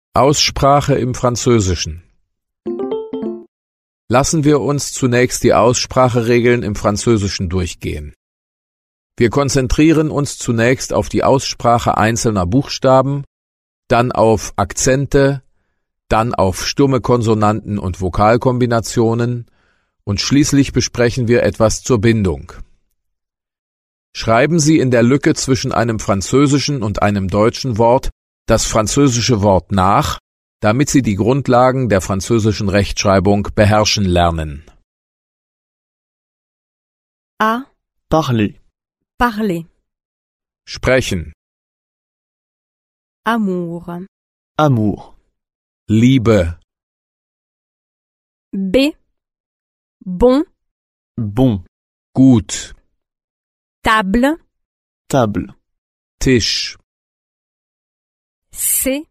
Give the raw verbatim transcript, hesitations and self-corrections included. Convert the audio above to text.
Aussprache im Französischen. Lassen wir uns zunächst die Ausspracheregeln im Französischen durchgehen. Wir konzentrieren uns zunächst auf die Aussprache einzelner Buchstaben, dann auf Akzente, dann auf stumme Konsonanten und Vokalkombinationen und schließlich besprechen wir etwas zur Bindung. Schreiben Sie in der Lücke zwischen einem französischen und einem deutschen Wort das französische Wort nach, damit Sie die Grundlagen der französischen Rechtschreibung beherrschen lernen. A. Parler. Parler. Sprechen, Amour. Amour. Liebe, B. Bon. Bon. gut, Table. Table. Tisch, C.